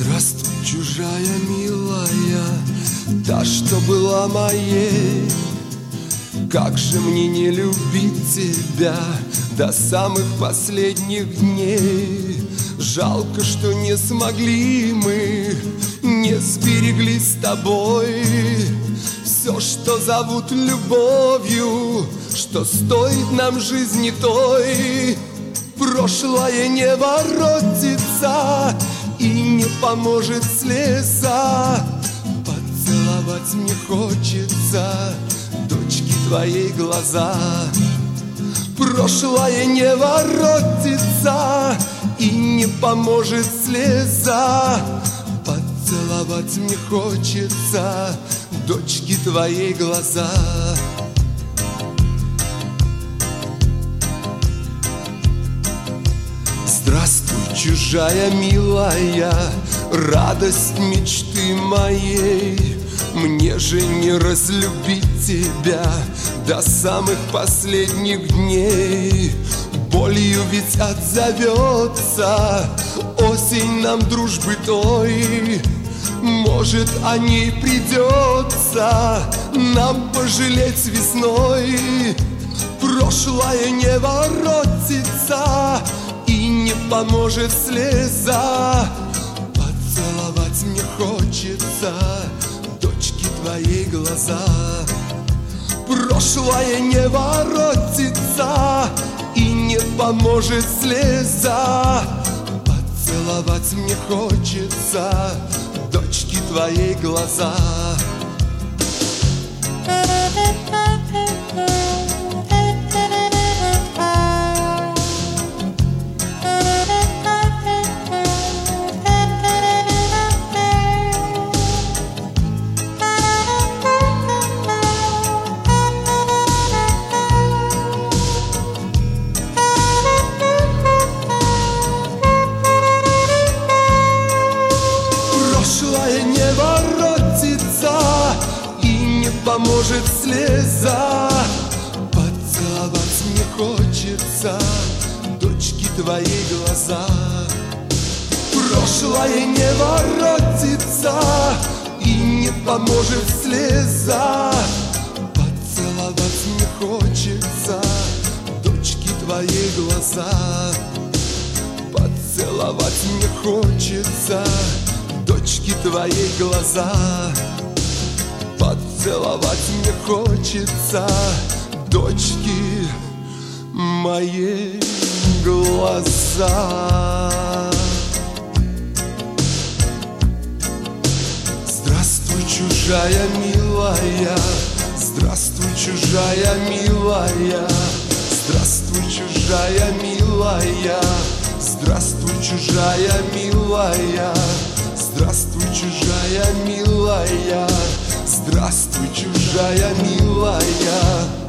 Здравствуй, чужая милая, та, что была моей. Как же мне не любить тебя до самых последних дней. Жалко, что не смогли мы, не сберегли с тобой все, что зовут любовью, что стоит нам жизни той. Прошлое не воротится и не поможет слеза. Поцеловать мне хочется дочки твоей глаза. Прошлое не воротится и не поможет слеза. Поцеловать мне хочется дочки твоей глаза. Здравствуй, чужая милая, радость мечты моей. Мне же не разлюбить тебя до самых последних дней. Болью ведь отзовется осень нам дружбы той. Может, о ней придется нам пожалеть весной. Прошлое не воротится и не поможет слеза. Поцеловать мне хочется дочки твоей глаза. Прошлое не воротится и не поможет слеза. Поцеловать мне хочется дочки твоей глаза. Прошлое не воротится и не поможет слеза. Поцеловать мне хочется дочки твоей глаза. Прошлое не воротится и не поможет слеза. Поцеловать мне хочется дочки твоей глаза. Поцеловать мне хочется дочки твоей глаза. Поцеловать мне хочется дочки моей глаза. Здравствуй, чужая милая, здравствуй, чужая милая. Здравствуй, чужая милая, здравствуй, чужая милая. Здравствуй, чужая милая, здравствуй, чужая милая.